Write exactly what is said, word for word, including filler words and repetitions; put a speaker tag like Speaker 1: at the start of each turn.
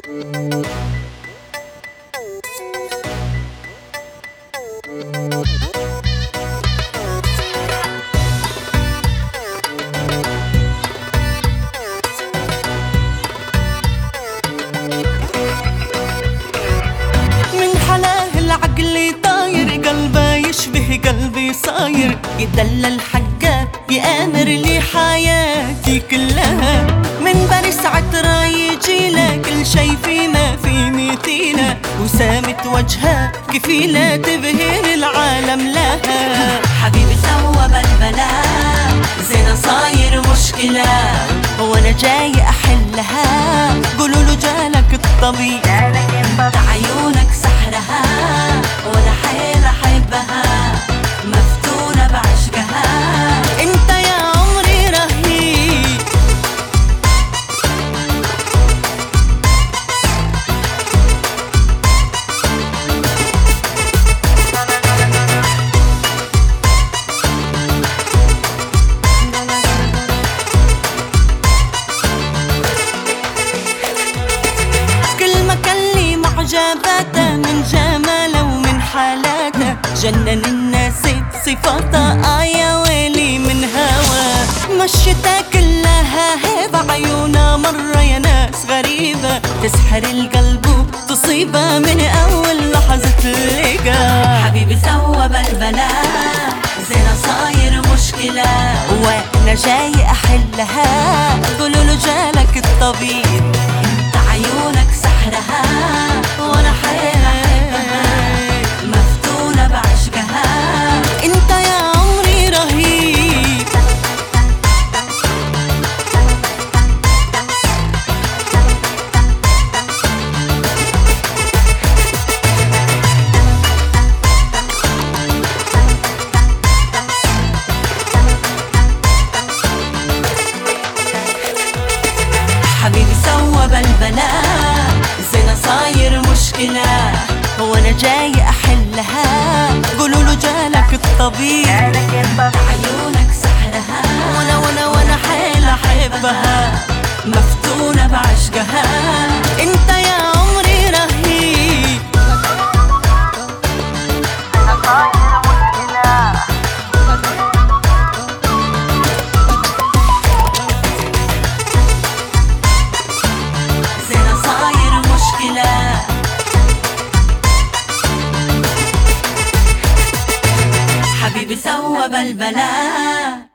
Speaker 1: قلبي صاير يدلل حقه يأمر لي حياتي كلها. من برس عطرة يجيله كل شي فيما في مثيله، وسامت وجهه كفيلة تبهر العالم لها.
Speaker 2: حبيبي سوى بالبلاء زينة صاير مشكلة
Speaker 1: وانا جاي احلها. قولوله جالك الطبيب
Speaker 2: عيونك سحرها وانا حيل احبها مفتونة بعشقها.
Speaker 1: انت يا عمري رهيب كل ما كان لي معجباته من جماله ومن حالاته، جنن الناس بصفاته. آه يا ويلي من هوا مشيتها كلها هيبة، عيونها مرة يا ناس غريبة تسحر القلب وتصيبه من أول لحظة لقا.
Speaker 2: حبيبي سوى بالبلاء زينة صاير مشكلة
Speaker 1: وانا جاي احلها. قولوله جالك الطبيب
Speaker 2: انت عيونك سحرها وانا حيل احبها مفتونة بعشقها.
Speaker 1: انت يا عمري رهيب
Speaker 2: حبيبي سوى بالبلاء زينة صاير مشكلة
Speaker 1: وانا جاي احلها. قولوله جالك الطبيب
Speaker 2: عيونك سحرها
Speaker 1: وانا وانا وانا حيل احبها
Speaker 2: مفتونة بعشقها.
Speaker 1: انت يا عمري رهيب
Speaker 2: زينة صاير مشكلة حبيبي سوى بالبلاء